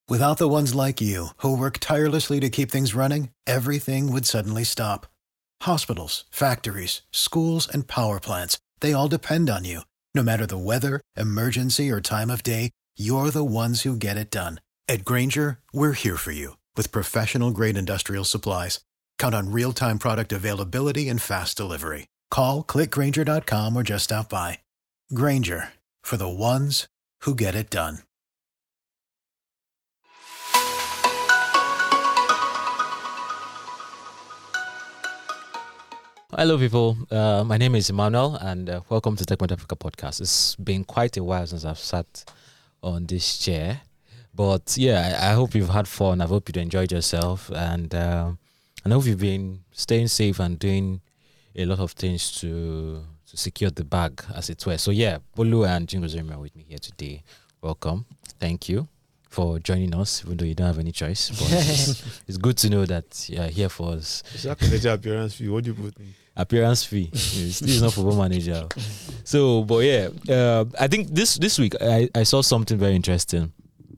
Without the ones like you, who work tirelessly to keep things running, everything would suddenly stop. Hospitals, factories, schools, and power plants, they all depend on you. No matter the weather, emergency, or time of day, you're the ones who get it done. At Grainger, we're here for you with professional-grade industrial supplies. Count on real-time product availability and fast delivery. Call, clickgrainger.com, or just stop by. Grainger, for the ones who get it done. Hello, people. My name is Emmanuel, and welcome to Tech Point Africa podcast. It's been quite a while since I've sat on this chair, but yeah, I hope you've had fun. I hope you enjoyed yourself, and I hope you've been staying safe and doing a lot of things to secure the bag, as it were. So yeah, Bolu and Jingozemi are with me here today. Welcome. Thank you for joining us, even though you don't have any choice. But it's good to know that you're here for us. Exactly. Appearance fee. What do you put in? Appearance fee. This is not football manager. So, but yeah, I think this week I saw something very interesting.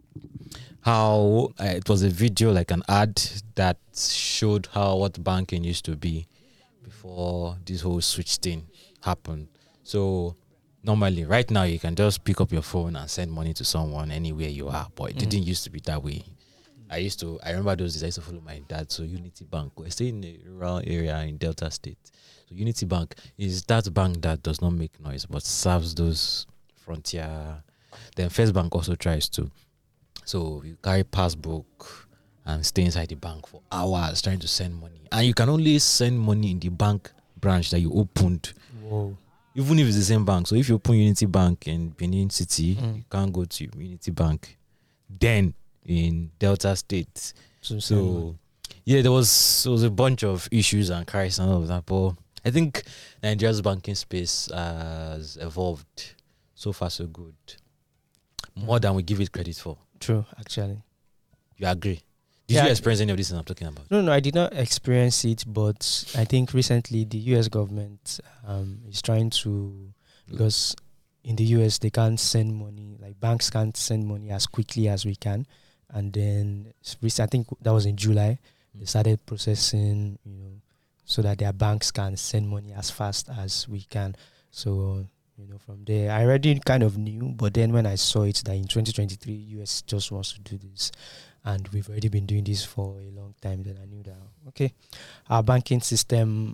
How it was a video, like an ad that showed what banking used to be before this whole switch thing happened. So normally, right now, you can just pick up your phone and send money to someone anywhere you are, but it didn't used to be that way. I remember those days I used to follow my dad to Unity Bank. We're staying in a rural area in Delta State. So Unity Bank is that bank that does not make noise but serves those frontier. Then First Bank also tries to. So you carry passbook and stay inside the bank for hours trying to send money. And you can only send money in the bank branch that you opened. Whoa. Even if it's the same bank. So if you open Unity Bank in Benin City, you can't go to Unity Bank then in Delta State. So yeah, there was a bunch of issues and crises and all of that. But I think Nigeria's banking space has evolved so far so good. More than we give it credit for. True, actually. You agree? Did you experience any of this I'm talking about? No, I did not experience it, but I think recently the US government is trying to, because in the US they can't send money, like banks can't send money as quickly as we can. And then I think that was in July, they started processing, so that their banks can send money as fast as we can. So, from there, I already kind of knew, but then when I saw it that in 2023, US just wants to do this, and we've already been doing this for a long time, then I knew that, okay, our banking system,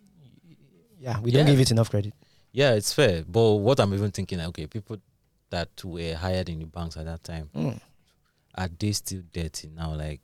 we don't give it enough credit. Yeah, it's fair. But what I'm even thinking, okay, people that were hired in the banks at that time, are they still dirty now? Like,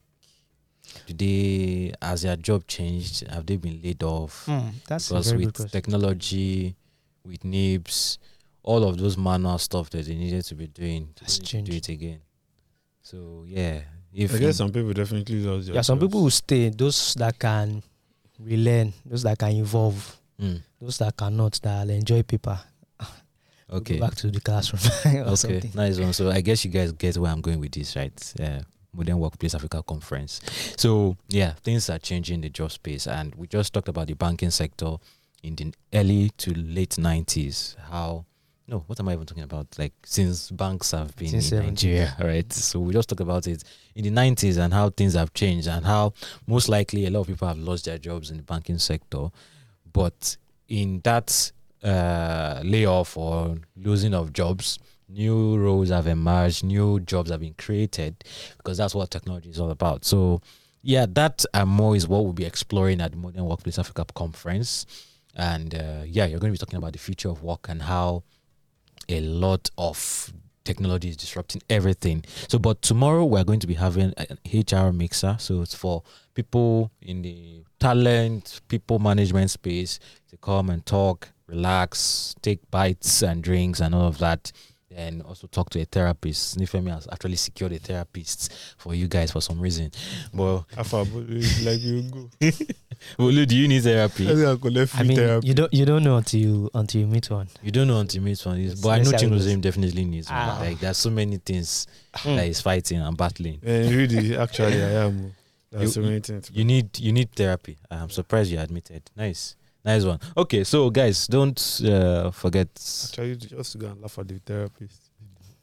has their job changed? Have they been laid off? That's because a very with good question. technology, with NIBS, all of those manual stuff that they needed to be doing, That's do changed. it again. So yeah, I guess some people definitely lose their Some jobs. people will stay. Those that can relearn, those that can evolve, those that cannot, that will enjoy paper. Okay. Go back to the classroom. Okay, Something. nice one. So I guess you guys get where I'm going with this, right? Modern Workplace Africa Conference. So yeah, things are changing in the job space, and we just talked about the banking sector in the early to late 90s. What am I even talking about? Like, since banks have been in Nigeria, right? So we just talked about it in the 90s and how things have changed and how most likely a lot of people have lost their jobs in the banking sector. But in that layoff or losing of jobs, new roles have emerged, new jobs have been created, because that's what technology is all about. So yeah, that and more is what we'll be exploring at the Modern Workplace Africa Conference. And you're going to be talking about the future of work and how a lot of technology is disrupting everything. So, but tomorrow we're going to be having an HR mixer. So it's for people in the talent, people management space to come and talk, relax, take bites and drinks and all of that. And also talk to a therapist. Nifemi has actually secured a therapist for you guys for some reason. But like you go. Olu, do you need therapy? I mean, therapy. you don't know until you meet one. You don't know until you meet one. But I know Chingozim definitely needs one. Like, there's so many things that he's fighting and battling. Really, actually, I am. There's so many things. You need therapy. I'm surprised you admitted. Nice one. Okay, so guys, don't forget. Actually, just to go and laugh at the therapist.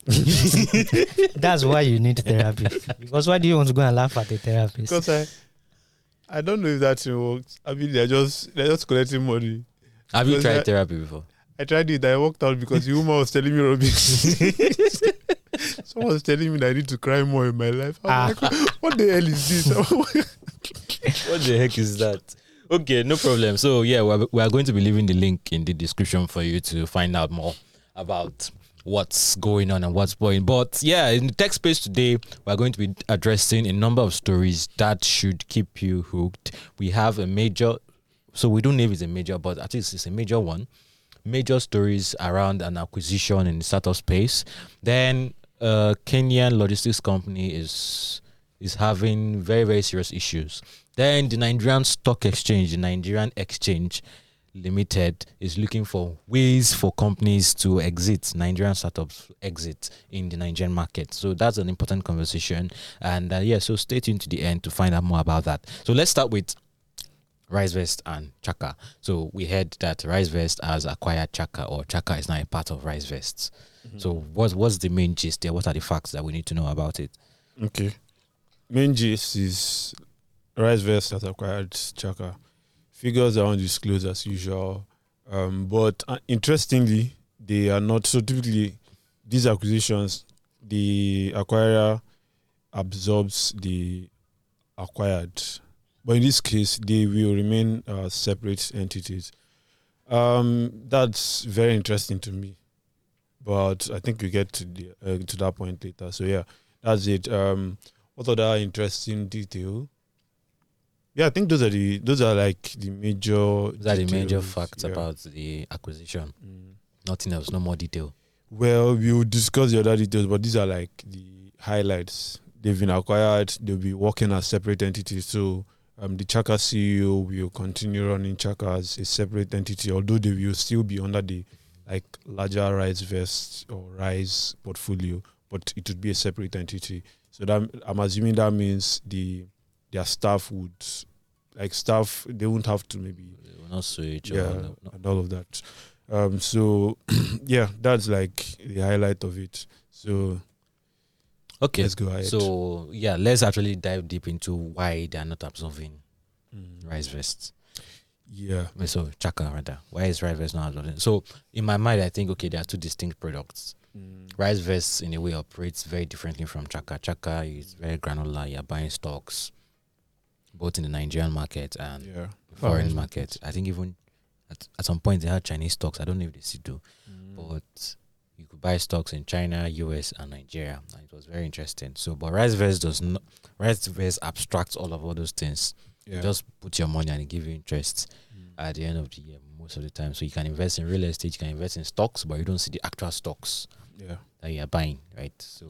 That's why you need therapy. Because why do you want to go and laugh at a therapist? Because I don't know if that thing works. I mean, they're just collecting money. Have you Because tried therapy before? I tried it. I walked out because the woman was telling me rubbish. Someone was telling me that I need to cry more in my life. I'm like, what the hell is this? What the heck is that? Okay, no problem. So yeah, we are going to be leaving the link in the description for you to find out more about what's going on and what's going. But yeah, in the tech space today, we're going to be addressing a number of stories that should keep you hooked. We have a major, so we don't know if it's a major, but at least it's a major one. Major stories around an acquisition in the startup space. Then Kenyan logistics company is having very, very serious issues. Then the Nigerian Stock Exchange, the Nigerian Exchange Limited, is looking for ways for companies to exit, Nigerian startups exit in the Nigerian market. So that's an important conversation. And so stay tuned to the end to find out more about that. So let's start with RiseVest and Chaka. So we heard that RiseVest has acquired Chaka, or Chaka is now a part of RiseVest. Mm-hmm. So what's the main gist there? What are the facts that we need to know about it? Okay. Main gist is RiseVest has acquired Chaka. Figures are undisclosed as usual. But interestingly, they are not. So typically, these acquisitions, the acquirer absorbs the acquired. But in this case, they will remain separate entities. That's very interesting to me. But I think we get to that point later. So yeah, that's it. What other interesting detail? Yeah, I think those are like the major. Those are the major facts about the acquisition. Nothing else, no more detail. Well, we will discuss the other details, but these are like the highlights. They've been acquired. They'll be working as separate entities. So the Chaka CEO will continue running Chaka as a separate entity, although they will still be under the like larger RiseVest or Rise portfolio, but it would be a separate entity. So that I'm assuming that means their staff would, they won't have to maybe... They will not switch. And all of that. So, yeah, that's like the highlight of it. So, okay. Let's go ahead. So, yeah, let's actually dive deep into why they are not absorbing RiseVest. Yeah. So, Chaka, rather. Why is RiseVest not absorbing? So, in my mind, I think, okay, there are two distinct products. RiseVest, in a way, operates very differently from Chaka. Chaka is very granular. You're buying stocks, both in the Nigerian market and the foreign market. I think even at some point they had Chinese stocks. I don't know if they still do, but you could buy stocks in China, US, and Nigeria, and it was very interesting. So, but RiseVest does not. RiseVest abstracts all those things. Yeah. You just put your money and it give you interest at the end of the year most of the time. So you can invest in real estate, you can invest in stocks, but you don't see the actual stocks that you're buying, right? So.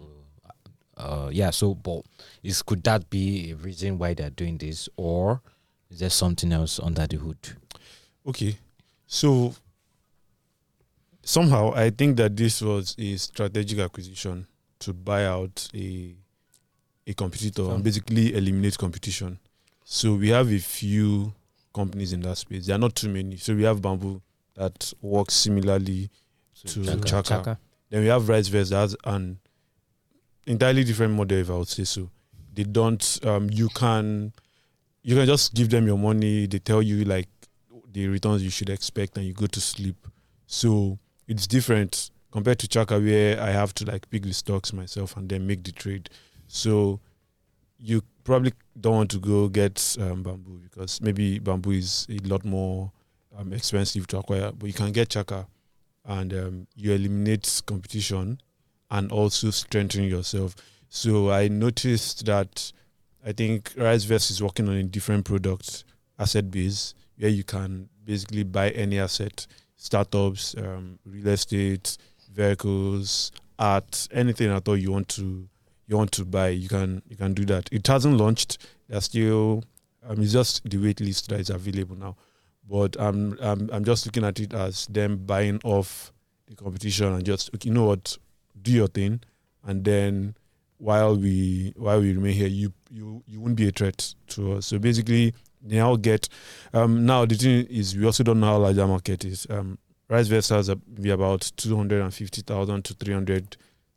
But could that be a reason why they're doing this, or is there something else under the hood? Okay, so somehow I think that this was a strategic acquisition to buy out a competitor and basically eliminate competition. So we have a few companies in that space. There are not too many. So we have Bamboo that works similarly to Chaka. Then we have RiseVest that has an entirely different model, if I would say so. They don't. You can just give them your money. They tell you like the returns you should expect, and you go to sleep. So it's different compared to Chaka, where I have to like pick the stocks myself and then make the trade. So you probably don't want to go get Bamboo, because maybe Bamboo is a lot more expensive to acquire. But you can get Chaka, and you eliminate competition and also strengthen yourself. So I noticed that I think RiseVest is working on a different product, asset base, where you can basically buy any asset, startups, real estate, vehicles, art, anything at all you want to buy. You can do that. It hasn't launched. There's still it's just the wait list that is available now. But I'm just looking at it as them buying off the competition and just, you know what, do your thing, and then while we remain here, you won't be a threat to us. So basically, they now get now the thing is, we also don't know how large our market is. RiseVest has be about 250,000 to 300,000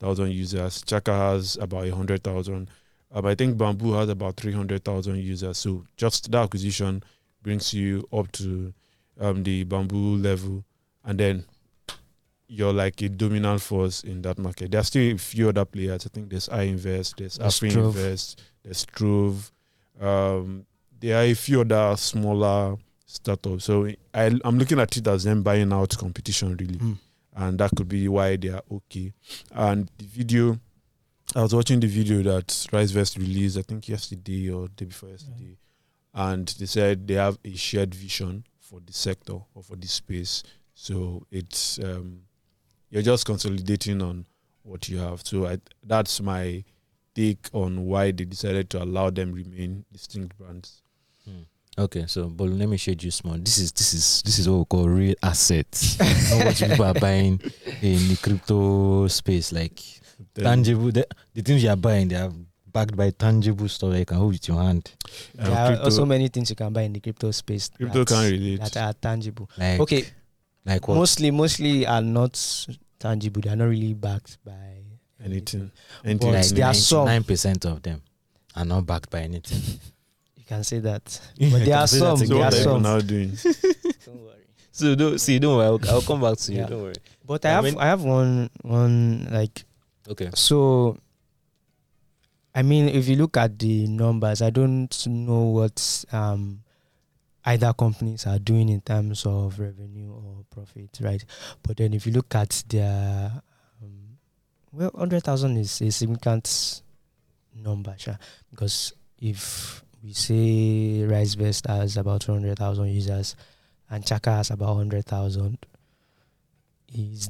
100,000 users. Chaka has about 100,000. I think Bamboo has about 300,000 users. So just that acquisition brings you up to the Bamboo level, and then you're like a dominant force in that market. There are still a few other players. I think there's iInvest, there's AfriInvest, there's Trove. There are a few other smaller startups. So I'm looking at it as them buying out competition, really. And that could be why they are okay. And the video, I was watching the video that RiseVest released, I think yesterday or day before yesterday. And they said they have a shared vision for the sector or for this space. So it's you're just consolidating on what you have. So that's my take on why they decided to allow them remain distinct brands. Okay, so but let me shade you small. This is what we call real assets. Not what people are buying in the crypto space, like tangible. The things you are buying, they are backed by tangible stuff that you can hold with your hand. There are also many things you can buy in the crypto space. Crypto can relate. That are tangible. Like what? Mostly are not tangible. They are not really backed by anything. But Like there are some. 9% of them are not backed by anything. You can say that. But there are some. So There what are are people some. now doing? Don't worry. So don't worry. I'll come back to you. Yeah. Don't worry. But I have one like. Okay. So, I mean, if you look at the numbers, I don't know what either companies are doing in terms of revenue or profit, right? But then if you look at their, 100,000 is a significant number, sure, because if we say RiseVest has about 200,000 users and Chaka has about 100,000, is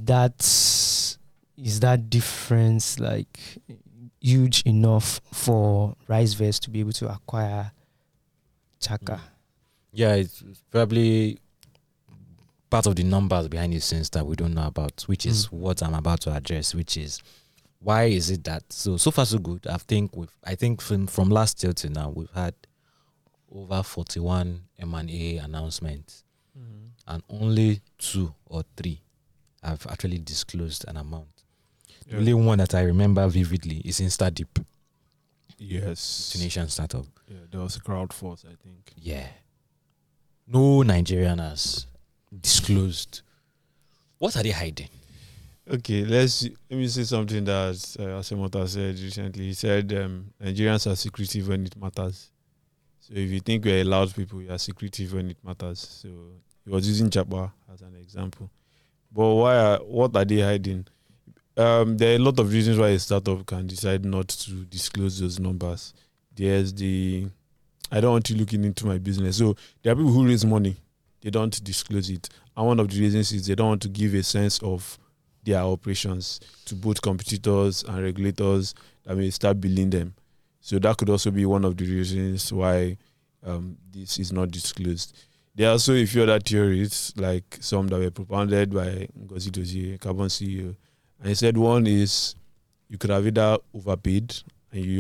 that difference like huge enough for RiseVest to be able to acquire Chaka? Yeah, it's probably part of the numbers behind the scenes that we don't know about, which is what I'm about to address, which is why is it that so far so good. I think from last year to now we've had over 41 M&A announcements, and only 2 or 3 have actually disclosed an amount. The only one that I remember vividly is InstaDeep. Yes. Tunisian startup. Yeah, there was a Crowdforce, I think. Yeah. No Nigerian has disclosed. What are they hiding? Okay, let me say something that Asemota said recently. He said Nigerians are secretive when it matters. So if you think we're allowed people, you are secretive when it matters. So he was using Chapa as an example. But what are they hiding? There are a lot of reasons why a startup can decide not to disclose those numbers. There's I don't want you looking into my business. So there are people who raise money, they don't disclose it. And one of the reasons is they don't want to give a sense of their operations to both competitors and regulators that may start billing them. So that could also be one of the reasons why this is not disclosed. There are also a few other theories, like some that were propounded by Ngozi Dozie, Carbon CEO. And he said one is you could have either overpaid and you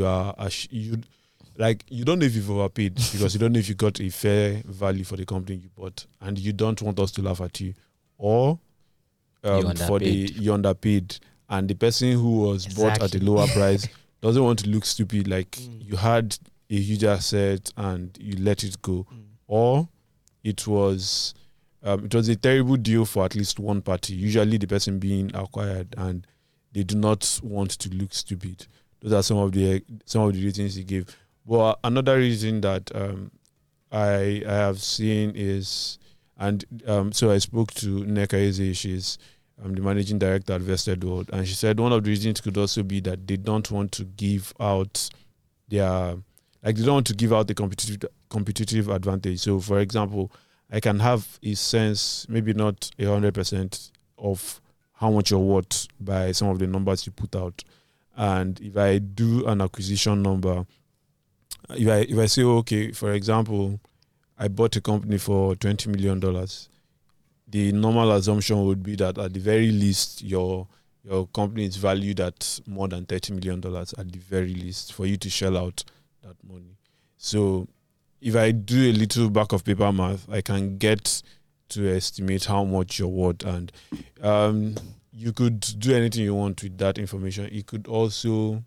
don't know if you've overpaid because you don't know if you got a fair value for the company you bought, and you don't want us to laugh at you, or you underpaid, and the person who was bought at a lower price doesn't want to look stupid, like you had a huge asset and you let it go, or it was a terrible deal for at least one party, usually the person being acquired, and they do not want to look stupid. Those are some of the reasons he gave. Well, another reason that I have seen is, and so I spoke to Nneka Eze, she's the managing director at Vested World, and she said one of the reasons could also be that they don't want to give out they don't want to give out the competitive advantage. So, for example, I can have a sense, maybe not 100% of how much you're worth by some of the numbers you put out. And if I do an acquisition number, if I say, okay, for example, I bought a company for $20 million, the normal assumption would be that at the very least, your company is valued at more than $30 million at the very least for you to shell out that money. So if I do a little back of paper math, I can get to estimate how much you're worth. And you could do anything you want with that information. You could also,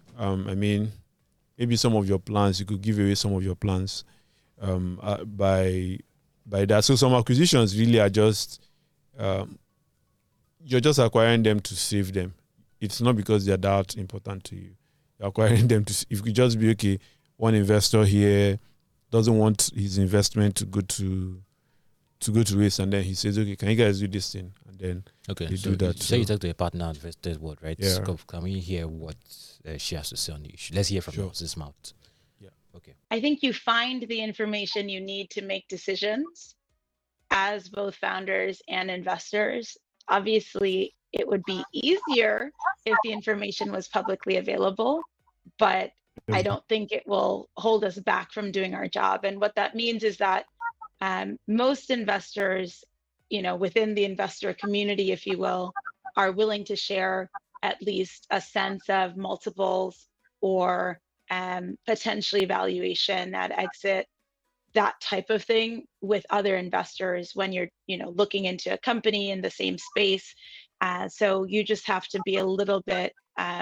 maybe some of your plans, you could give away some of your plans by that. So some acquisitions really are just, you're just acquiring them to save them. It's not because they're that important to you. You're acquiring them to, if you just be, okay, one investor here doesn't want his investment to go to waste, and then he says, okay, can you guys do this thing? And then Okay, you so do that. you say you talk to a partner invested word, right? Yeah. So can we hear what she has to say on the issue? Let's hear from Sure. Moses' mouth. Yeah. Okay. I think you find the information you need to make decisions as both founders and investors. Obviously, it would be easier if the information was publicly available, but I don't think it will hold us back from doing our job. And what that means is that most investors, within the investor community, if you will, are willing to share at least a sense of multiples or potentially valuation at exit, that type of thing with other investors when you're, looking into a company in the same space. So you just have to be a little bit,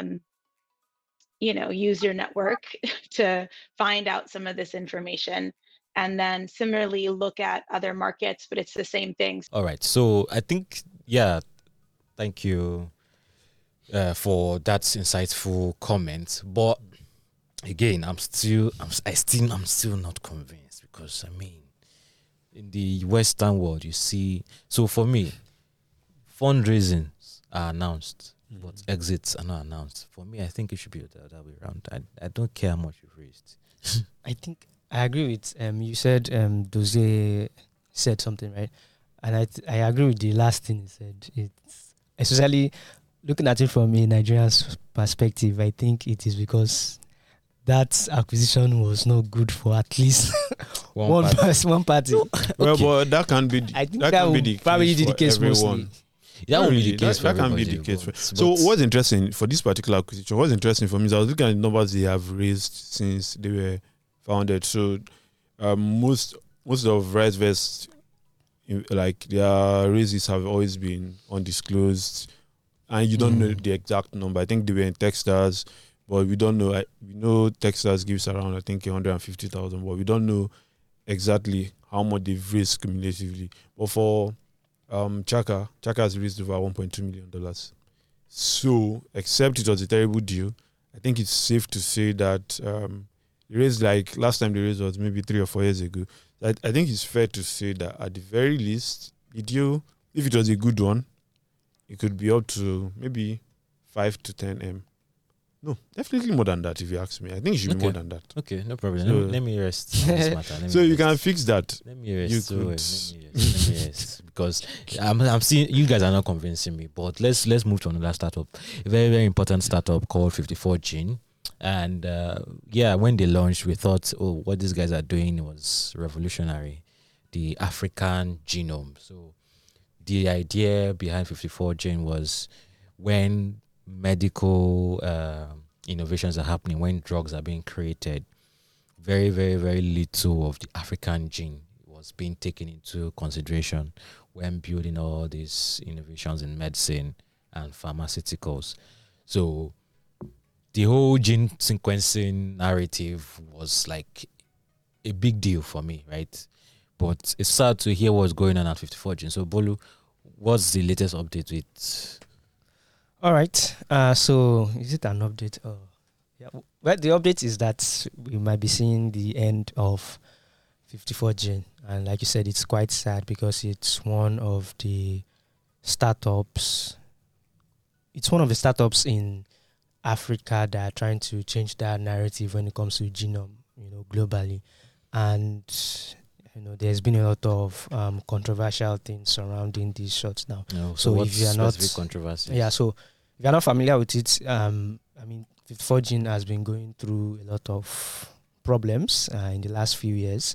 use your network to find out some of this information. And then similarly look at other markets, but it's the same thing. All right. So I think, thank you for that insightful comment. But again, I'm still not convinced, because in the Western world, you see. So for me, fundraisings are announced, but exits are not announced. For me, I think it should be the other way around. I don't care how much you've raised. I think I agree with you said Dozie said something, right? And I agree with the last thing he said. It's especially looking at it from a Nigerian's perspective, I think it is because that acquisition was not good for at least one party. Well, but that can be. I think that that can be would the probably case be the for case everyone. mostly. That would be the Really, case. That for can be everybody, the case. but- So but- what's interesting for this particular acquisition? What's interesting for me is I was looking at the numbers they have raised since they were founded. So most of RiseVest, like their raises have always been undisclosed, and you don't know the exact number. I think they were in Techstars, but we don't know. We know Techstars gives around, I think, 150,000, but we don't know exactly how much they've raised cumulatively. But for Chaka has raised over $1.2 million. So, except it was a terrible deal, I think it's safe to say that they raised, like last time they raised was maybe 3 or 4 years ago. I think it's fair to say that at the very least, the deal, if it was a good one, it could be up to maybe 5 to 10 M. No, definitely more than that if you ask me. I think it should be more than that. Okay, no problem. So- let me rest on this matter. Let So me you rest. can fix that. Let me rest. You so, could- let me rest because I'm seeing you guys are not convincing me. But let's move to another startup, a very very important startup called 54 Gene. And when they launched, we thought, oh, what these guys are doing was revolutionary, the African genome. So the idea behind 54 Gene was when medical innovations are happening, when drugs are being created, very, very, very little of the African gene was being taken into consideration when building all these innovations in medicine and pharmaceuticals. So the whole gene sequencing narrative was like a big deal for me, right? But it's sad to hear what's going on at 54 Gene. So Bolu, what's the latest update with? All right. So is it an update? Yeah. Well, the update is that we might be seeing the end of 54 Gene, and like you said, it's quite sad because it's one of the startups. It's one of the startups in Africa that are trying to change that narrative when it comes to genome, globally, and there's been a lot of controversial things surrounding these shots now. No, So what's if you are not- specific controversy? Yeah, so if you're not familiar with it, 54 Gene has been going through a lot of problems in the last few years.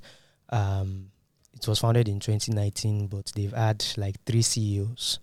It was founded in 2019, but they've had like 3 CEOs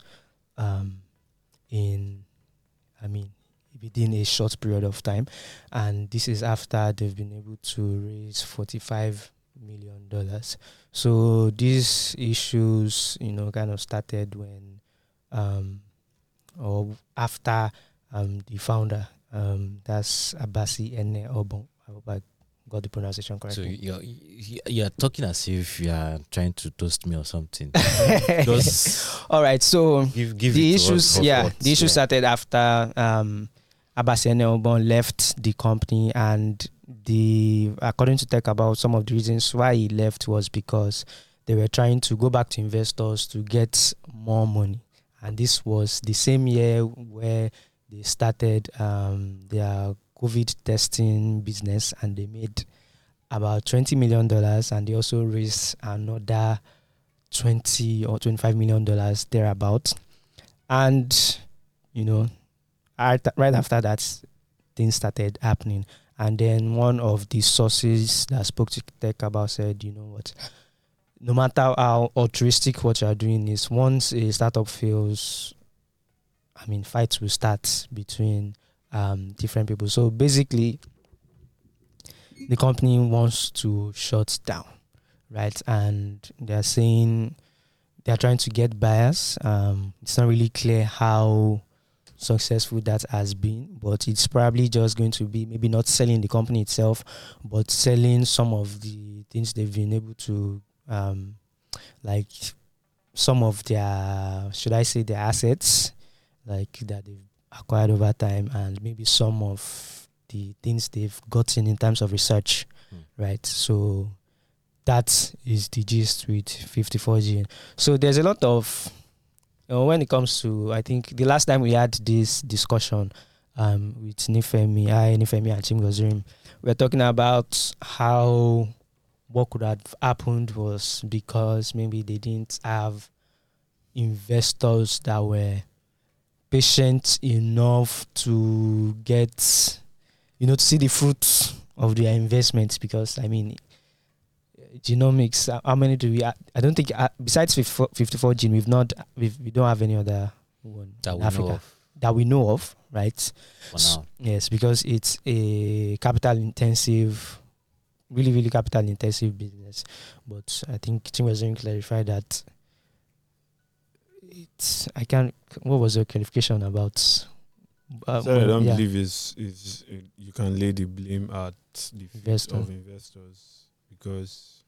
within a short period of time. And this is after they've been able to raise $45 million. So these issues, kind of started when or after the founder. That's Abasi Ene Obon. I hope I got the pronunciation So correctly. you're talking as if you are trying to toast me or something. Just All right, so give the it to issues, us, yeah, hot. the issue started after Abasi Ene Obon left the company, and according to Tech About, some of the reasons why he left was because they were trying to go back to investors to get more money, and this was the same year where they started their COVID testing business, and they made about $20 million, and they also raised another $20 or $25 million thereabout. And right after that, things started happening. And then one of the sources that spoke to Tech About said, you know what, no matter how altruistic what you're doing is, once a startup fails, fights will start between different people. So basically, the company wants to shut down, right? And they're saying they're trying to get buyers. It's not really clear how successful that has been, but it's probably just going to be maybe not selling the company itself, but selling some of the things they've been able to, like some of their, should I say, their assets, like that they've acquired over time, and maybe some of the things they've gotten in terms of research, right? So that is the gist with 54G. So there's a lot of, when it comes to, I think the last time we had this discussion with Nifemi and Chimgozirim, we were talking about how what could have happened was because maybe they didn't have investors that were patient enough to get, to see the fruits of their investments. Because genomics, how many do we? I don't think besides 54 gene, we don't have any other one in Africa that we know of, right? For now. Yes, because it's a capital intensive, really, really capital intensive business. But I think Chimgozirim clarified that what was your clarification about? I don't believe is you can lay the blame at the feet of investors, because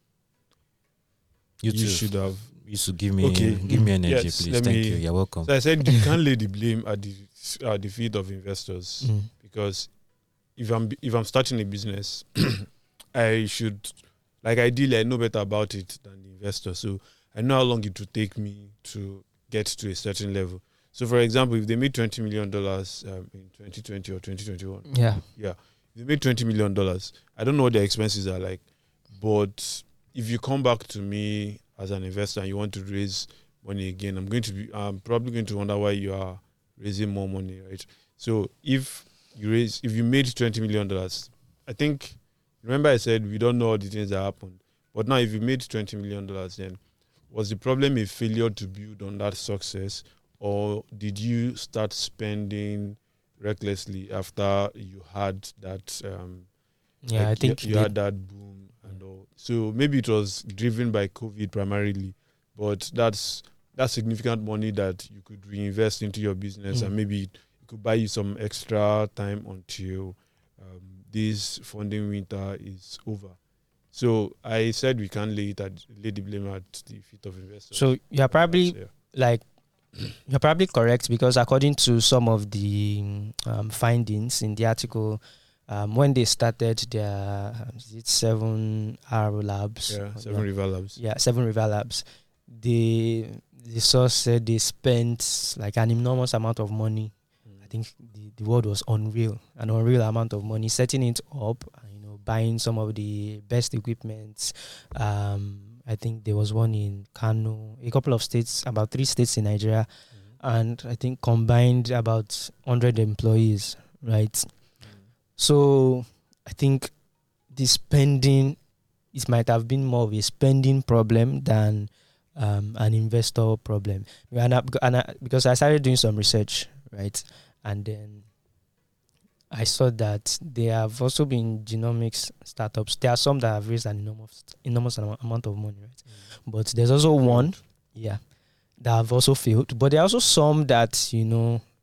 you should have used to give me energy, yes, please. Thank you. You're welcome. So I said you can't lay the blame at the feet of investors, because if I'm starting a business, I should, ideally, I know better about it than the investor. So I know how long it would take me to get to a certain level. So, for example, if they made $20 million in 2020 or 2021, if they made $20 million, I don't know what their expenses are like, but if you come back to me as an investor and you want to raise money again, I'm probably going to wonder why you are raising more money, right? So if you made $20 million, I think, remember I said we don't know all the things that happened, but now if you made $20 million, then was the problem a failure to build on that success, or did you start spending recklessly after you had that? I think you had that boom and all. So maybe it was driven by COVID primarily, but that's significant money that you could reinvest into your business, and maybe it could buy you some extra time until this funding winter is over. So I said we can't lay the blame at the feet of investors. So you're probably you're probably correct, because according to some of the findings in the article, when they started their 7 River Labs. Yeah, 7 River Labs. Yeah, 7 River Labs. The source said they spent an enormous amount of money. I think the word was an unreal amount of money setting it up, buying some of the best equipment. I think there was one in Kano, a couple of states, about 3 states in Nigeria, and I think combined about 100 employees, right? So I think the spending, it might have been more of a spending problem than an investor problem. Because I started doing some research, right? And then I saw that there have also been genomics startups. There are some that have raised an enormous amount of money, right? But there's also one, that have also failed. But there are also some that,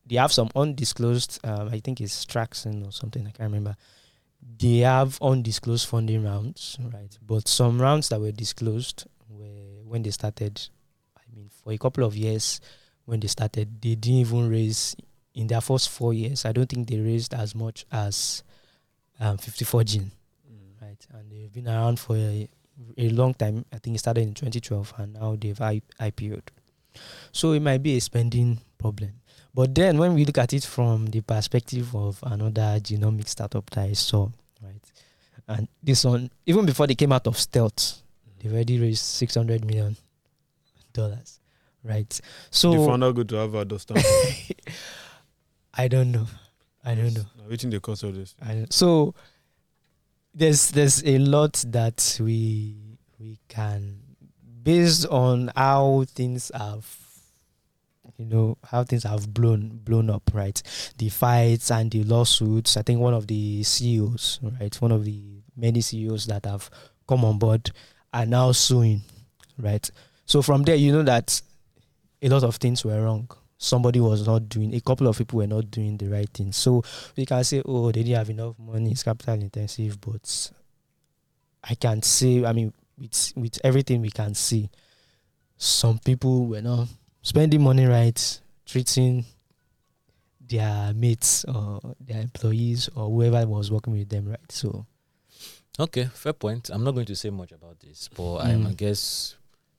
they have some undisclosed, I think it's Traxon or something, I can't remember. They have undisclosed funding rounds, right? But some rounds that were disclosed were when they started, I mean, for a couple of years when they started, they didn't even raise, in their first 4 years, I don't think they raised as much as 54 Gin, right? And they've been around for a long time. I think it started in 2012 and now they've IPO'd. So it might be a spending problem. But then when we look at it from the perspective of another genomic startup that I saw, right? And this one, even before they came out of stealth, they've already raised $600 million, right? So the founder go to Harvard or Stanford. I don't know. Now, waiting the cost of this. So there's a lot that we can, based on how things have, how things have blown up, right? The fights and the lawsuits. I think one of the CEOs, right, one of the many CEOs that have come on board are now suing, right? So from there, you know that a lot of things were wrong. Somebody was not doing, a couple of people were not doing the right thing. So we can say, oh, they didn't have enough money, it's capital intensive, but I can say, I mean, with everything we can see, some people were not spending money right, treating their mates or their employees or whoever was working with them right. So, okay, fair point. I'm not going to say much about this, but I guess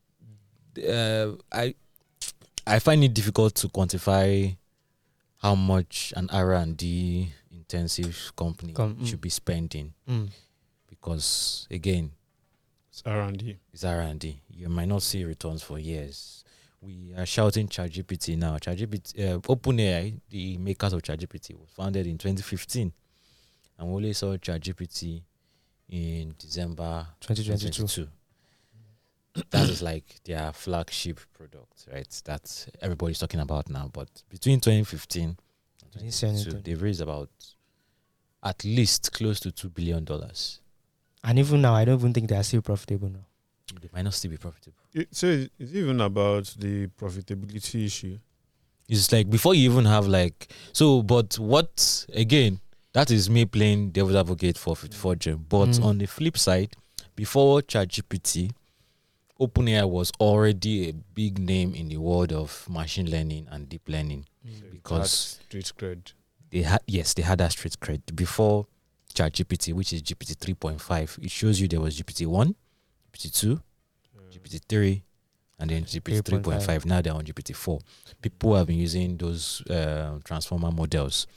I find it difficult to quantify how much an R&D intensive company should be spending because again, it's R&D. It's R&D. You might not see returns for years. We are shouting ChatGPT now. ChatGPT, OpenAI, the makers of ChatGPT, was founded in 2015, and we only saw ChatGPT in December 2022. That is like their flagship product, right? That's everybody's talking about now. But between 2015 and 2022, they've raised about at least close to $2 billion. And even now, I don't even think they are still profitable now. They might not still be profitable. So it's even about the profitability issue. It's like before you even have like but what again? That is me playing devil's advocate for 54Gem. But on the flip side, before ChatGPT, OpenAI was already a big name in the world of machine learning and deep learning because street cred. They had that street cred before ChatGPT, which is GPT 3.5. It shows you there was GPT 1, GPT 2, GPT 3, and then GPT 3.5. Now they're on GPT 4. People have been using those transformer models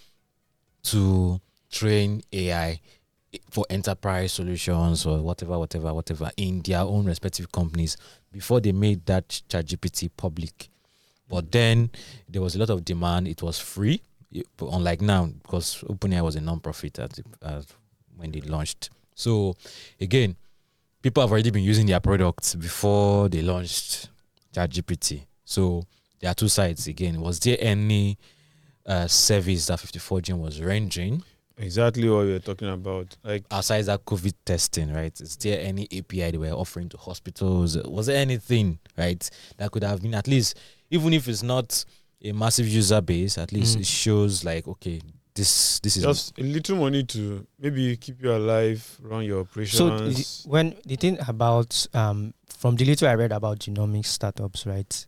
to train AI for enterprise solutions or whatever in their own respective companies before they made that ChatGPT public. But then there was a lot of demand. It was free, unlike now, because OpenAI was a non-profit when they launched. So again, people have already been using their products before they launched ChatGPT. So there are two sides again. Was there any service that 54Gem was rendering? Exactly what we were talking about. Like outside that COVID testing, right? Is there any API they were offering to hospitals? Was there anything, right, that could have been at least, even if it's not a massive user base, at least it shows like, okay, this is just a little money to maybe keep you alive, run your operations. So when the thing about from the little I read about genomic startups, right?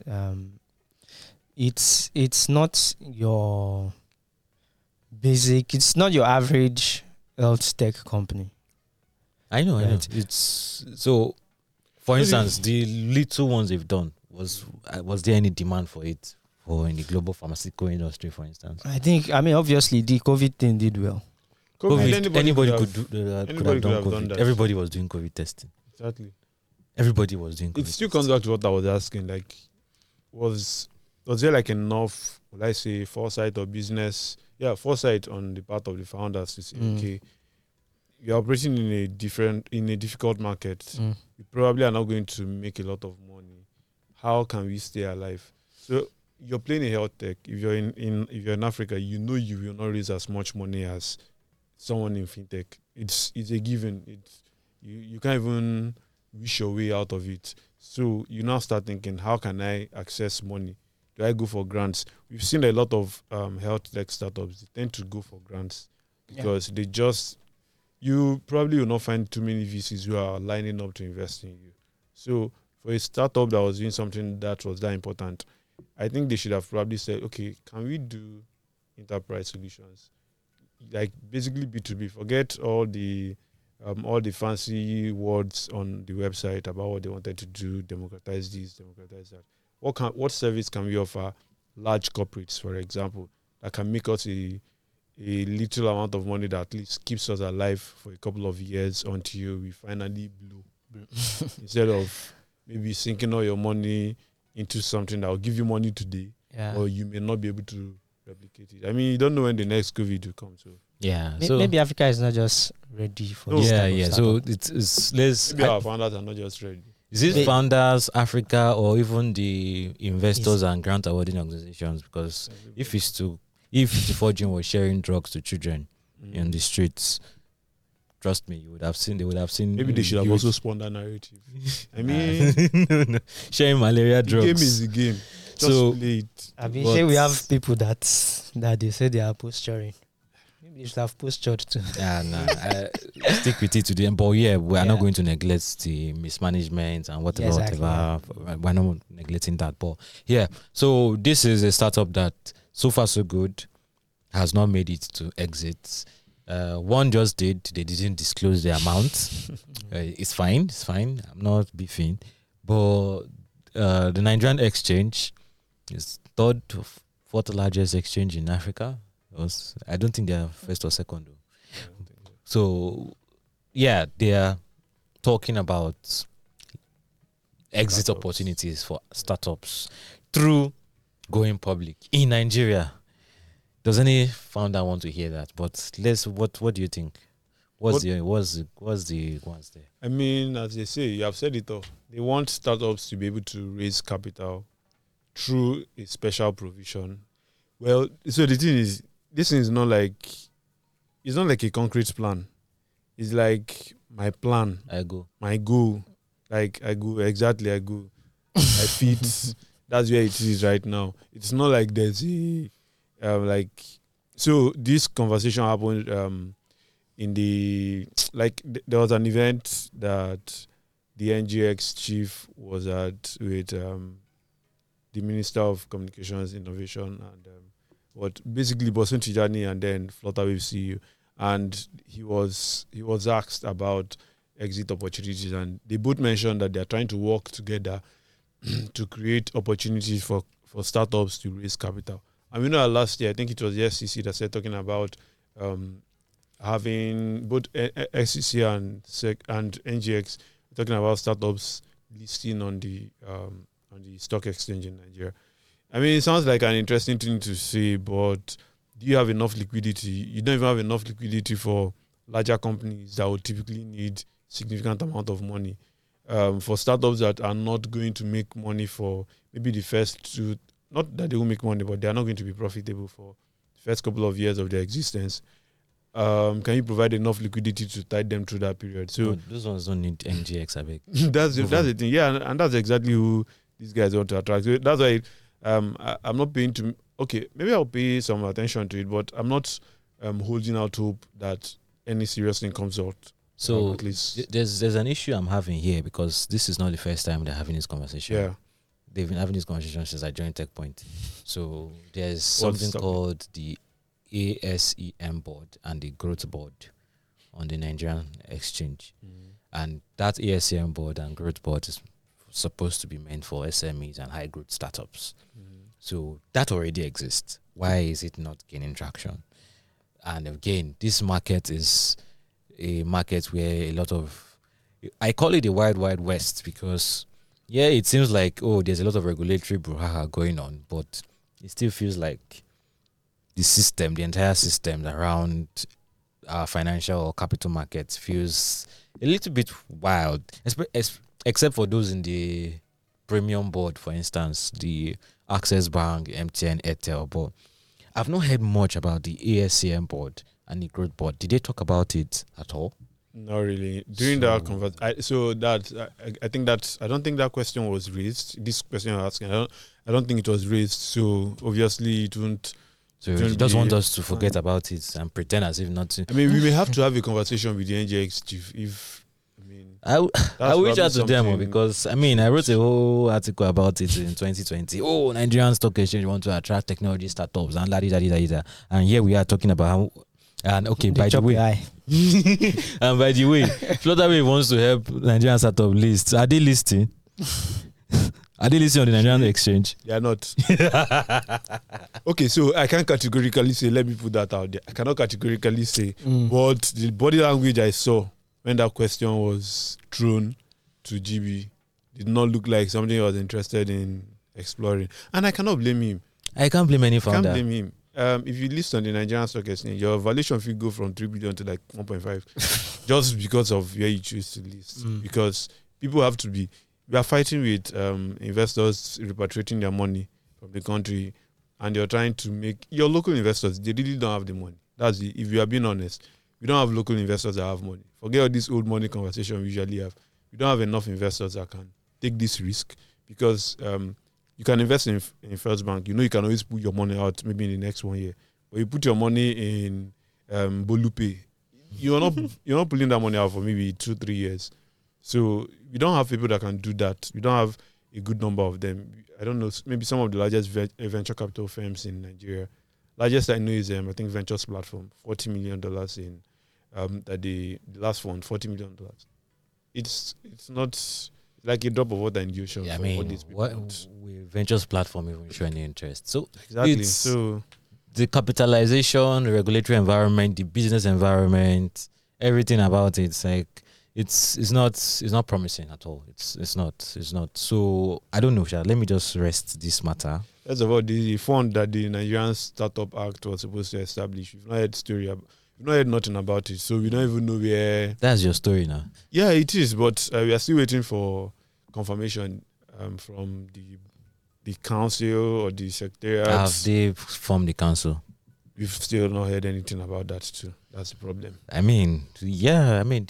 It's not your basic. It's not your average health tech company. I know. It's so. For instance, the little ones they've done was there any demand for it for in the global pharmaceutical industry, for instance? I mean, obviously the COVID thing did well. Anybody could have done COVID. That. Everybody was doing COVID testing. Exactly. Everybody was doing COVID. It still comes back to what I was asking. Like, was there like enough, will I say, foresight or business? Yeah, foresight on the part of the founders to say, okay, you're operating in a difficult market. You probably are not going to make a lot of money. How can we stay alive? So you're playing a health tech. If you're in Africa, you know you will not raise as much money as someone in fintech. It's a given. You can't even wish your way out of it. So you now start thinking, how can I access money? Do do I go for grants? We've seen a lot of health tech startups. They tend to go for grants because they just, you probably will not find too many VCs who are lining up to invest in you. So for a startup that was doing something that was that important, I think they should have probably said, okay, can we do enterprise solutions? Like basically B2B, forget all the fancy words on the website about what they wanted to do, democratize this, democratize that. What service can we offer large corporates, for example, that can make us a little amount of money that at least keeps us alive for a couple of years until we finally blow. Instead of maybe sinking all your money into something that will give you money today, or you may not be able to replicate it. I mean, you don't know when the next COVID will come. So so maybe Africa is not just ready for this. So it's maybe our founders are not just ready. Is it founders, Africa, or even the investors and grant awarding organizations? Because if 54Gene was sharing drugs to children in the streets, trust me, they would have seen. Maybe they should have also spawned that narrative. I mean, no. Sharing malaria drugs. The game is the game. Just play it. I mean, here we have people that they say they are posturing. Maybe they should have postured too. Stick with it today. But we are not going to neglect the mismanagement and whatever. We're not neglecting that. But so this is a startup that so far so good, has not made it to exit. One just did. They didn't disclose the amount. It's fine. I'm not beefing. But the Nigerian exchange is third to fourth largest exchange in Africa. I don't think they are first or second. So, they are talking about exit opportunities for startups through going public in Nigeria. Does any founder want to hear that? But what do you think? What's the ones there? I mean, as they say, you have said it all. They want startups to be able to raise capital through a special provision. Well, so the thing is, this thing is not like a concrete plan. It's like my plan. My goal. Like I go. I fit. That's where it is right now. It's not like there's a so this conversation happened there was an event that the NGX chief was at with the Minister of Communications, Innovation, and basically Bosun Tijani and then Flutterwave CEO, and he was asked about exit opportunities, and they both mentioned that they are trying to work together to create opportunities for startups to raise capital. And we know last year, I think it was the SEC that said talking about having both SEC and NGX talking about startups listing on the stock exchange in Nigeria. I mean, it sounds like an interesting thing to say, but do you have enough liquidity? You don't even have enough liquidity for larger companies that would typically need significant amount of money. For startups that are not going to make money for maybe the first two, not that they will make money, but they are not going to be profitable for the first couple of years of their existence. Can you provide enough liquidity to tide them through that period? So those ones don't need NGX, I beg. that's the thing. Yeah, and that's exactly who these guys want to attract. So that's why I'm not paying to. Okay, maybe I'll pay some attention to it, but I'm not holding out hope that any serious thing comes out. So at least there's an issue I'm having here, because this is not the first time they're having this conversation. Yeah. They've been having this conversation since I joined TechPoint. So there's something called the ASEM board and the growth board on the Nigerian exchange. And that ASEM board and growth board is supposed to be meant for SMEs and high growth startups. So that already exists. Why is it not gaining traction? And again, this market is a market where a lot of, I call it the wild west, because it seems like there's a lot of regulatory brouhaha going on, but it still feels like the entire system around our financial or capital markets feels a little bit wild, except for those in the premium board, for instance, the Access Bank, MTN, Airtel. But I've not heard much about the ASEM board and the growth board. Did they talk about it at all? Not really. During that I think that I don't think that question was raised. This question you're asking, I don't think it was raised. So obviously it won't. So you just want us to forget about it and pretend as if nothing. I mean, we may have to have a conversation with the NGX chief if. I will reach out to them because I wrote a whole article about it in 2020. Oh, Nigerian Stock Exchange want to attract technology startups and and here we are talking about how. And okay, by the way, and by the way, Flutterwave wants to help Nigerian startup lists. Are they listing? Are they listing on the Nigerian exchange? They are not. Okay, so I can't categorically say. Let me put that out there. I cannot categorically say, but the body language I saw when that question was thrown to GB did not look like something I was interested in exploring. And I cannot blame him. I can't blame any founder. I can't blame him. If you list on the Nigerian Stock Exchange, your valuation fee go from 3 billion to like 1.5 just because of where you choose to list. Because people have to be... We are fighting with investors repatriating their money from the country, and you're trying to make... Your local investors, they really don't have the money. If you are being honest. We don't have local investors that have money. Forget all this old money conversation we usually have. We don't have enough investors that can take this risk because you can invest in First Bank. You can always put your money out maybe in the next 1 year. But you put your money in Bolupe, you're not pulling that money out for maybe 2-3 years. So we don't have people that can do that. We don't have a good number of them. I don't know, maybe some of the largest venture capital firms in Nigeria. Largest I know is I think Ventures Platform, $40 million in the last one, $40 million. It's not like a drop of water in the ocean. Yeah, what with Ventures Platform even show any interest? So exactly. So the capitalization, the regulatory environment, the business environment, everything about it's like it's not promising at all. It's not. So I don't know, Sha. Let me just rest this matter. That's about the fund that the Nigerian Startup Act was supposed to establish. We've not heard we've not heard nothing about it, so we don't even know where. That's your story now. Yeah, it is, but we are still waiting for confirmation from the council or the secretariat. Have they formed the council? We've still not heard anything about that too. That's the problem. Okay, let me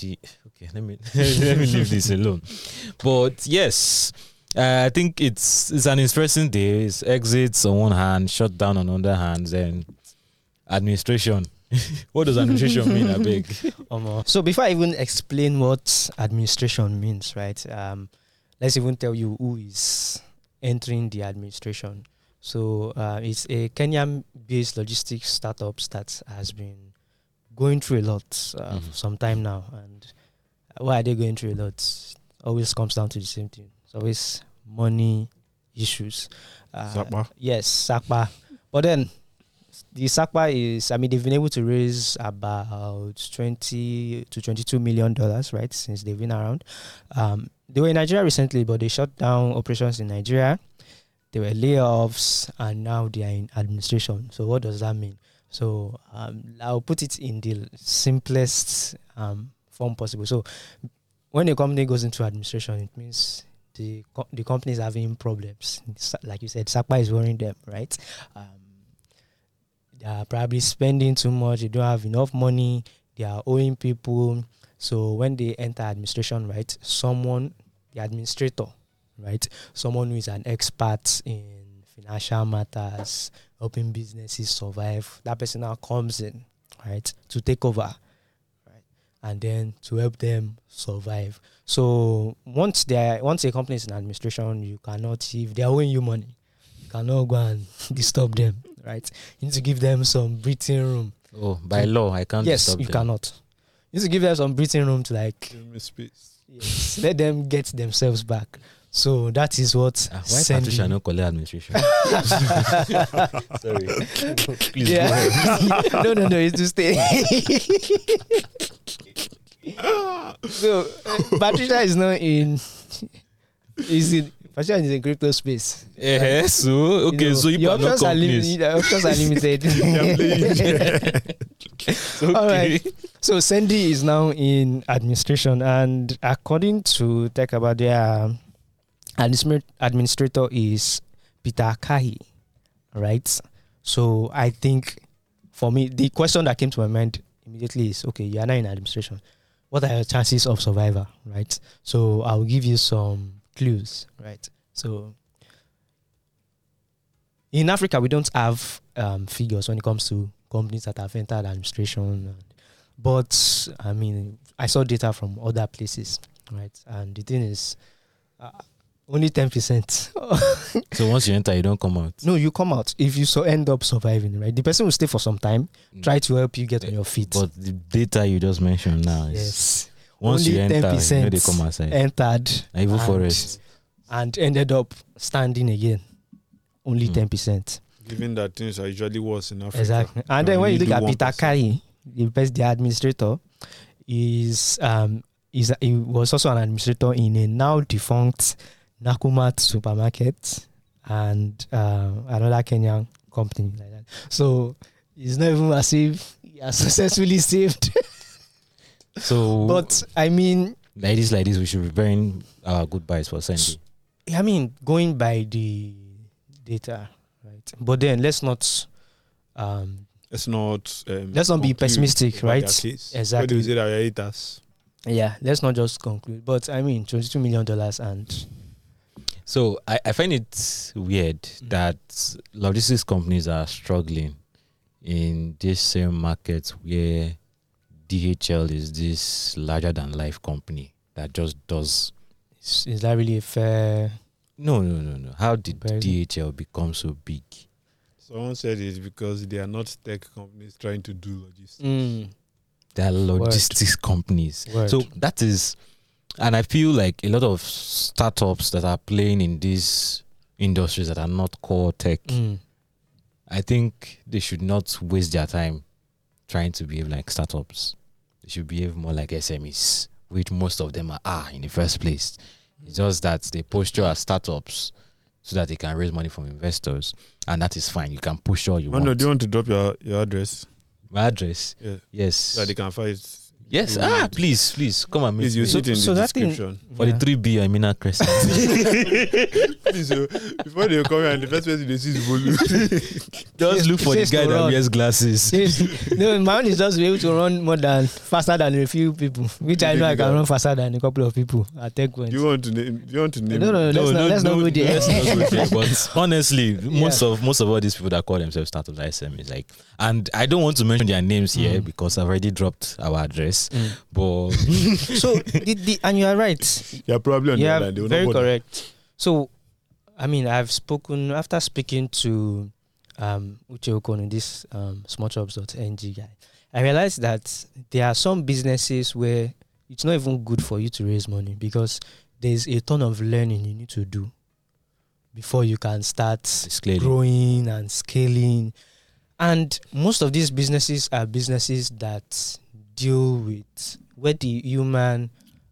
leave this alone. But yes, I think it's an interesting day. It's exits on one hand, shut down on the other hand, and administration. What does administration mean, I beg? So before I even explain what administration means, right? Let's even tell you who is entering the administration. So it's a Kenyan-based logistics startup that has been going through a lot for some time now. And why are they going through a lot? Always comes down to the same thing. It's always money issues. SACPA? Yes, SACPA. But then the SACPA is, they've been able to raise about $20 to $22 million, right, since they've been around. They were in Nigeria recently, but they shut down operations in Nigeria. There were layoffs, and now they are in administration. So what does that mean? So I'll put it in the simplest form possible. So when a company goes into administration, it means the company is having problems. Like you said, SACPA is worrying them, right? They are probably spending too much. They don't have enough money. They are owing people. So when they enter administration, right, the administrator, right, someone who is an expert in financial matters, helping businesses survive, that person now comes in, right, to take over, right, and then to help them survive. So once a company is in administration, you cannot, if they are owing you money, you cannot go and disturb them, right? You need to give them some breathing room. Oh, by law, I can't disturb them. Yes, you cannot. You need to give them some breathing room to give me space. Yes, let them get themselves back. So that is what. Why Patricia no collect administration? Sorry. Please go ahead. No, it's to stay. So Patricia is not in. Patricia is in crypto space. Yeah. So okay. So you options are limited. Your options are limited. Okay. All right. So Sendy is now in administration, and according to Tech About, their administrator is Peter Kahi, right? So I think for me, the question that came to my mind immediately is, okay, you are now in administration. what are your chances of survival, right? So I'll give you some clues, right? So in Africa, we don't have figures when it comes to companies that have entered administration. But, I mean, I saw data from other places, right? And the thing is, only 10%. So once you enter, you don't come out. No, you come out. If you end up surviving, right? The person will stay for some time, try to help you get on your feet. But the data you just mentioned now is... Yes. Once only you enter, 10% you know they come outside. entered. Even forest. And ended up standing again. Only 10%. Given that things are usually worse in Africa. Exactly. And then when you look at Peter 1%. Kai, the administrator, he was also an administrator in a now defunct Nakumatt supermarket and another Kenyan company like that. So it's not even as if he has successfully saved. So, But I mean, ladies, we should be bearing our goodbyes for Sandy. I mean, going by the data, right? But then let's not Let's not be conclude pessimistic, about right? their case. Exactly. What do you say that we are haters? Yeah, let's not just conclude. But I mean, $22 million and So I find it weird that logistics companies are struggling in this same market where DHL is this larger than life company that just does. is that really a fair? No. How did Comparison? DHL become so big? Someone said it's because they are not tech companies trying to do logistics. They are logistics companies. Word. So that is, and I feel like a lot of startups that are playing in these industries that are not core tech, I think they should not waste their time trying to behave like startups. They should behave more like SMEs, which most of them are in the first place. It's just that they posture as startups so that they can raise money from investors, and that is fine. You can push all you want. No, do you want to drop your address? My address? Yeah. Yes. So that they can find it. Yes. Please come and meet Please, you me. see it in so the that thing- description. For the 3B, I mean a crescent. Please, before they come here and the first person they see is Bolu. Just look for the Says guy to that run. wears glasses. No, my own is just to be able to run faster than a few people, which I know I can run faster than a couple of people at tech points. Do you want to name? No, let's not go there. Let's not go there. But honestly, most of all these people that call themselves startups are SMEs, like, and I don't want to mention their names here because I've already dropped our address. But So, and you are right. You're probably on the Yeah, other line. They will very not bother. correct. So, I mean, after speaking to Uche Okonu, this smallchops.ng guy, I realized that there are some businesses where it's not even good for you to raise money because there's a ton of learning you need to do before you can start Scaling. growing and scaling. And most of these businesses are businesses that deal with where the human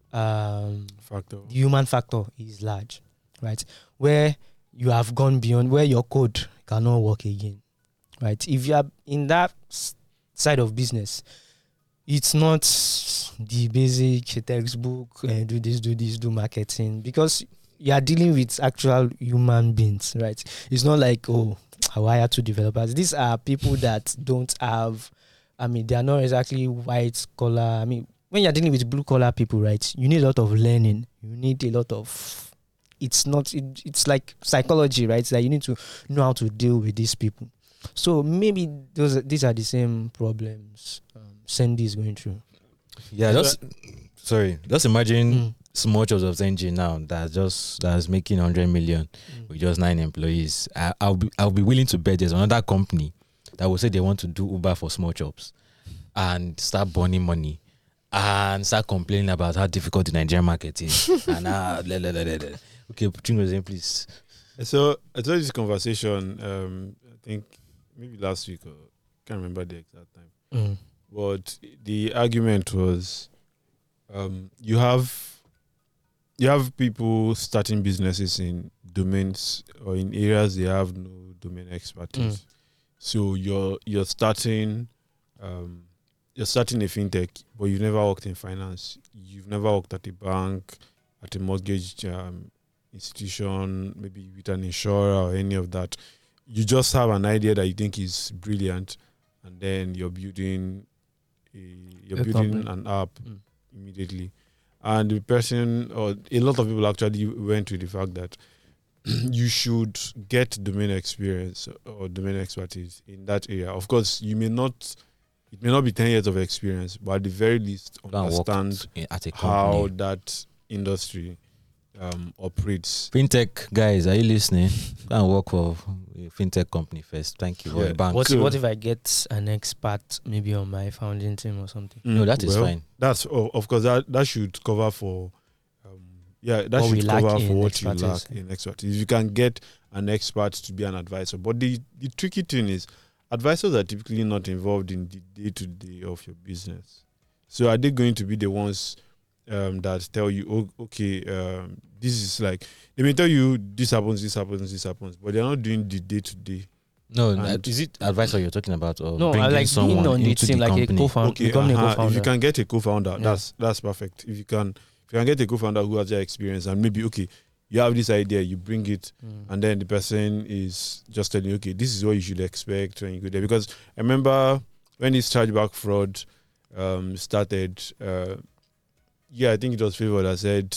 factor is large, right? Where you have gone beyond, where your code cannot work again, right? If you are in that side of business, it's not the basic textbook, do this, do marketing, because you are dealing with actual human beings, right? It's not like, oh, I hire two developers. These are people that don't have, they are not exactly white collar. When you're dealing with blue collar people, right, you need a lot of learning. You need a lot of, it's like psychology, right? It's like you need to know how to deal with these people. So maybe these are the same problems Sandy is going through. Yeah, just imagine small jobs of NG now that's making 100 million with just 9 employees. I'll be willing to bet there's another company that will say they want to do Uber for small jobs and start burning money and start complaining about how difficult the Nigerian market is. And okay, Chingo's in, please. So I saw this conversation. I think maybe last week, or can't remember the exact time. But the argument was, you have people starting businesses in domains or in areas they have no domain expertise. So you're starting a fintech, but you've never worked in finance. You've never worked at a bank, at a mortgage institution, maybe with an insurer or any of that. You just have an idea that you think is brilliant, and then you're building an app immediately. And the person, or a lot of people actually went with the fact that you should get domain experience or domain expertise in that area. Of course, it may not be 10 years of experience, but at the very least understand at a how company. that industry operates. Fintech guys, are you listening? Go and work for a fintech company first. Thank you. Or Yeah. a bank. What if I get an expert maybe on my founding team or something? No, that is fine. That's of course that should cover for that What we should lack cover for in what you expertise. lack in expertise. You can get an expert to be an advisor, but the tricky thing is advisors are typically not involved in the day-to-day of your business. So are they going to be the ones that tell you, oh, okay, this is like, they may tell you this happens, but they're not doing the day-to-day. No, And- is it advisor you're talking about, or No, I bringing like being someone on the into team the like company? a co-founder. Okay, Becoming a if co-founder. you can get a co-founder, Yeah. that's perfect. If you can get a co-founder who has their experience, and maybe, okay, you have this idea, you bring it, and then the person is just telling you, okay, this is what you should expect when you go there. Because I remember when this chargeback fraud started, I think it was Favor that said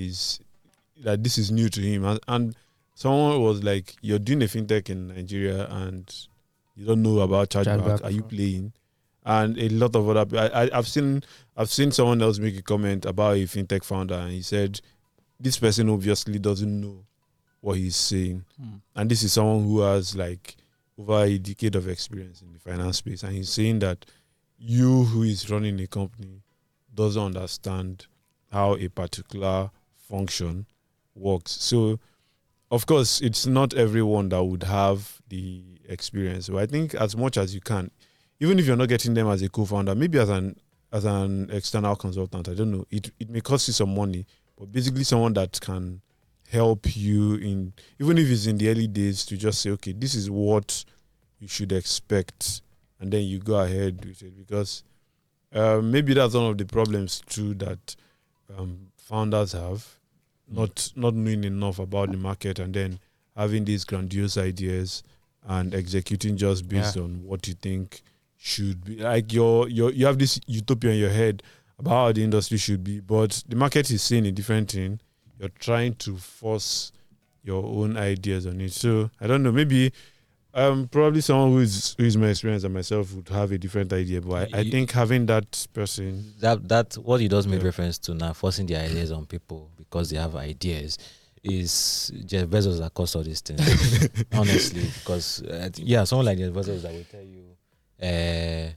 that this is new to him, and someone was like, you're doing a fintech in Nigeria and you don't know about chargeback. Are you playing? And a lot of other people, I've seen someone else make a comment about a fintech founder, and he said this person obviously doesn't know what he's saying. And this is someone who has like over a decade of experience in the finance space, and he's saying that you who is running a company doesn't understand how a particular function works. So of course it's not everyone that would have the experience. So I think as much as you can, even if you're not getting them as a co-founder, maybe as an external consultant, I don't know, it may cost you some money, but basically someone that can help you in, even if it's in the early days, to just say, okay, this is what you should expect, and then you go ahead with it. Because maybe that's one of the problems too that founders have, not knowing enough about the market, and then having these grandiose ideas and executing just based on what you think should be. Like you have this utopia in your head about how the industry should be, but the market is saying a different thing. You're trying to force your own ideas on it. So I don't know, maybe probably someone who is more experienced than myself would have a different idea, but I think having that person, that what he does make Yeah. reference to now, forcing their ideas on people because they have ideas, is Jeff Bezos that caused all these things. Honestly, because someone like Jeff Bezos that will tell you,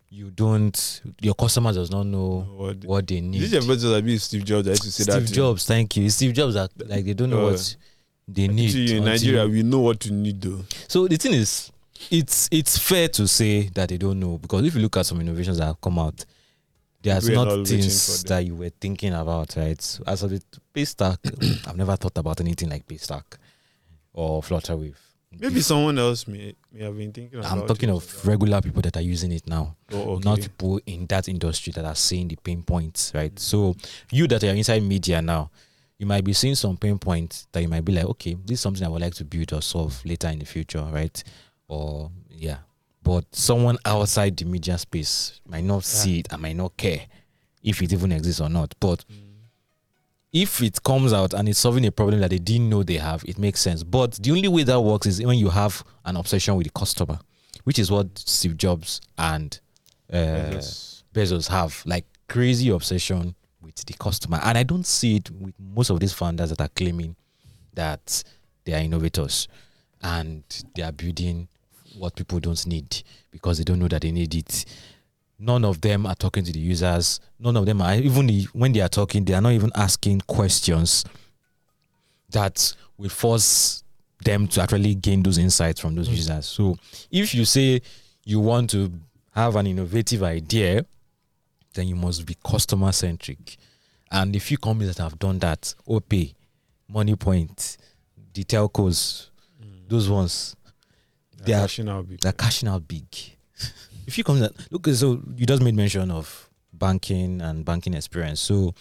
your customer does not know what they need. This is Bezos, I mean Steve Jobs. I used to say that. Steve Jobs, thank you. It's Steve Jobs that like they don't know what they need. In until- Nigeria, we know what to need though. So the thing is, it's fair to say that they don't know, because if you look at some innovations that have come out, there's We're not not waiting things for that you were thinking about, right? So as of the Paystack, I've never thought about anything like Paystack or Flutterwave. Maybe someone else may have been thinking about I'm talking it. of regular people that are using it now, Oh, okay. not people in that industry that are seeing the pain points, right? So you that are inside media now, you might be seeing some pain points that you might be like, okay, this is something I would like to build or solve later in the future, right? Or but someone outside the media space might not see it and might not care if it even exists or not. But if it comes out and it's solving a problem that they didn't know they have, it makes sense. But the only way that works is when you have an obsession with the customer, which is what Steve Jobs and Bezos have, like crazy obsession with the customer. And I don't see it with most of these founders that are claiming that they are innovators and they are building what people don't need because they don't know that they need it. None of them are talking to the users. None of them are, even when they are talking, they are not even asking questions that will force them to actually gain those insights from those users. So if you say you want to have an innovative idea, then you must be customer centric. And the few companies that have done that, OPay, MoneyPoint, the telcos, those ones, they're cashing out big. they're cashing out big. If you come that look, so you just made mention of banking and banking experience. So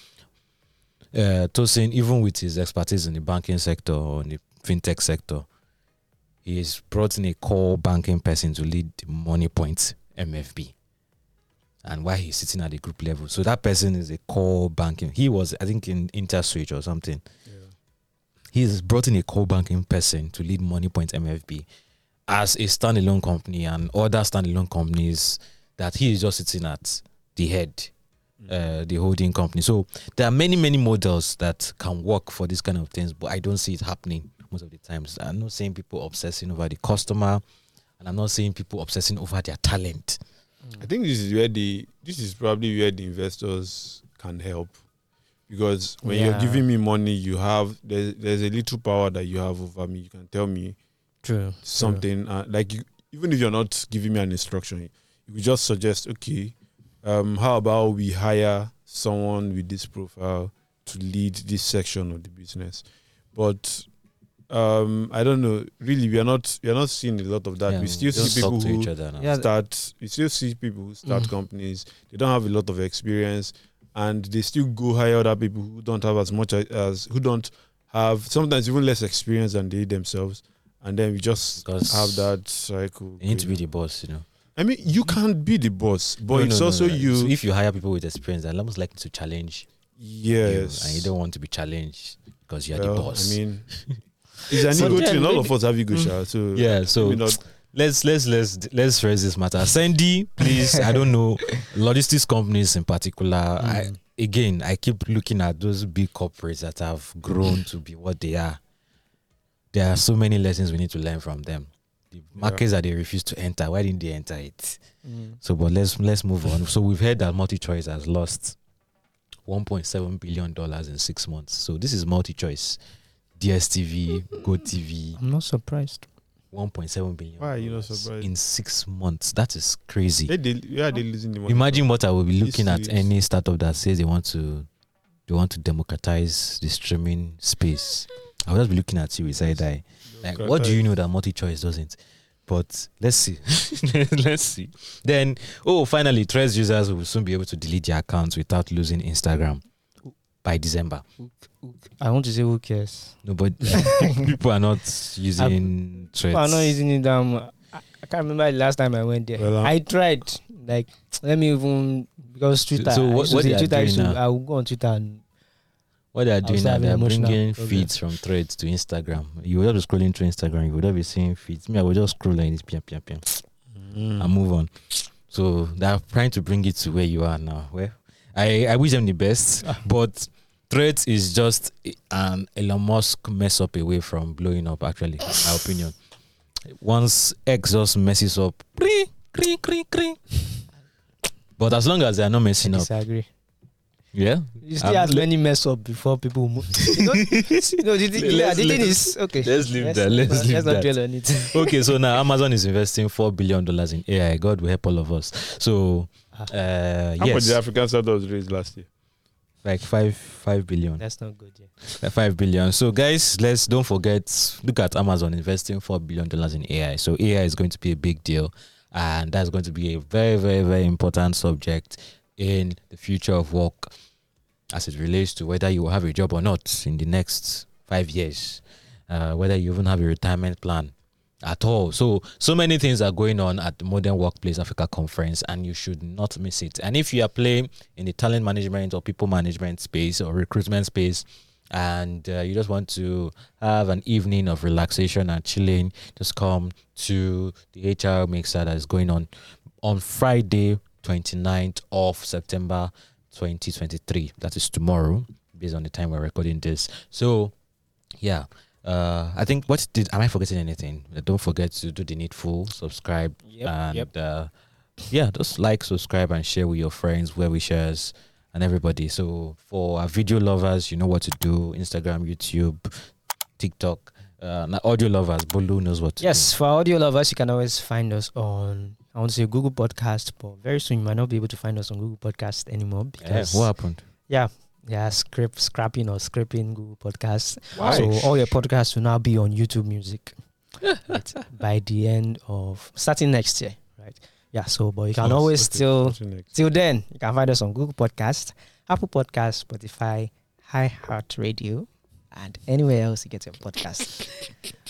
Tosin, even with his expertise in the banking sector or in the fintech sector, he has brought in a core banking person to lead the MoneyPoint MFB. and why he's sitting at the group level. So that person is a core banking. He was, I think, in InterSwitch or something. Yeah. He's brought in a core banking person to lead MoneyPoint MFB as a standalone company and other standalone companies that he is just sitting at the head, the holding company. So there are many, many models that can work for this kind of things, but I don't see it happening most of the times. I'm not seeing people obsessing over the customer, and I'm not seeing people obsessing over their talent. I think this is probably where the investors can help, because when you're giving me money, there's a little power that you have over me. You can tell me something like even if you're not giving me an instruction, you could just suggest, okay, how about we hire someone with this profile to lead this section of the business. But I don't know. Really, we are not seeing a lot of that. Yeah, we still see people who start. We still see people who start companies. They don't have a lot of experience, and they still go hire other people who don't have as much as who don't have sometimes even less experience than they themselves. And then we just have that cycle. You need to be the boss, you know. I mean, you can't be the boss, but it's also you. So if you hire people with experience, they're almost likely to challenge. Yes, you, and you don't want to be challenged because you're the boss. I mean, it's an ego thing. All of us have ego, so yeah. So let's raise this matter. Sandy, please. I don't know logistics companies in particular. I keep looking at those big corporates that have grown to be what they are. There are so many lessons we need to learn from them. The markets that they refuse to enter, why didn't they enter it? So, but let's move on. So we've heard that MultiChoice has lost $1.7 billion in 6 months. So this is MultiChoice, DSTV, GoTV. I'm not surprised. 1.7 billion. Why are you not surprised? In 6 months. That is crazy. They losing the money. Imagine what I will be looking at any startup that says they want to democratize the streaming space. I will just be looking at you with side eye. Like, what do you know that MultiChoice doesn't? But let's see. Let's see. Then, finally, Threads users will soon be able to delete their accounts without losing Instagram by December. I want to say, who cares? No, but people are not using Threads. People are not using it. I can't remember the last time I went there. Well, I tried. Like, let me even, because Twitter. So what they are doing now? I will go on Twitter and what they are doing now, they are bringing feeds from Threads to Instagram. You will just be scrolling through Instagram. You will not be seeing feeds. Me, I will just scroll like this, and move on. So they are trying to bring it to where you are now. Well, I wish them the best, but Threads is just an Elon Musk mess up away from blowing up. Actually, in my opinion, once X just messes up, but as long as they are not messing up, disagree. Yeah, you still have many mess up before people move. The thing is okay. Let's leave that. Let's not dwell on it. Okay, so now Amazon is investing $4 billion in AI. God will help all of us. So, how much the African startups raised last year? Like 5 billion. That's not good. Yeah. 5 billion. So guys, don't forget. Look at Amazon investing $4 billion in AI. So AI is going to be a big deal, and that's going to be a very, very, very important subject in the future of work as it relates to whether you will have a job or not in the next 5 years, whether you even have a retirement plan at all. So many things are going on at the Modern Workplace Africa Conference, and you should not miss it. And if you are playing in the talent management or people management space or recruitment space, and you just want to have an evening of relaxation and chilling, just come to the HR Mixer that is going on Friday, 29th of September 2023. That is tomorrow, based on the time we're recording this. So yeah, I think am I forgetting anything? Don't forget to do the needful, subscribe, just like, subscribe, and share with your friends, well-wishers, and everybody. So for our video lovers, you know what to do: Instagram, YouTube, TikTok. Audio lovers, Bolu knows what to do. Yes, for audio lovers, you can always find us on, I want to say, Google Podcast, but very soon you might not be able to find us on Google Podcast anymore because what happened? Scrapping Google Podcasts. Why? So all your podcasts will now be on YouTube Music right, by the end of starting next year, right? Yeah. So, but you can always till then you can find us on Google Podcast, Apple Podcast, Spotify, iHeartRadio, and anywhere else you get your podcast.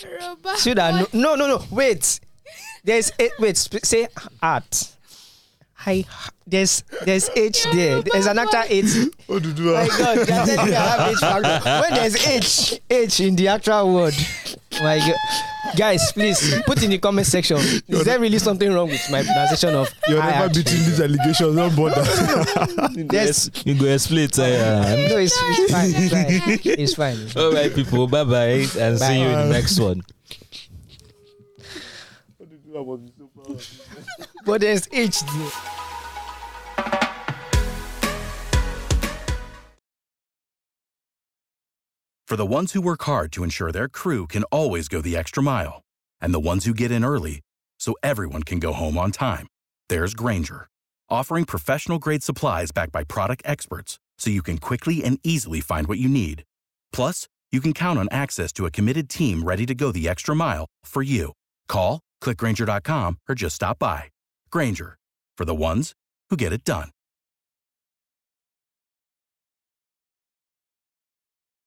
No. Wait. Say art. There's H there. There's an actual H. What do My God, you're telling me I have H factor. When there's H in the actual word. My God. Guys, please put in the comment section. Is there really something wrong with my pronunciation of You're never beating these allegations, don't bother. Yes. You go split. No, it's fine. It's fine. All right, people. Bye bye, and see you in the next one. But there's H there. For the ones who work hard to ensure their crew can always go the extra mile, and the ones who get in early so everyone can go home on time, there's Grainger, offering professional-grade supplies backed by product experts so you can quickly and easily find what you need. Plus, you can count on access to a committed team ready to go the extra mile for you. Call, click Grainger.com, or just stop by. Grainger, for the ones who get it done.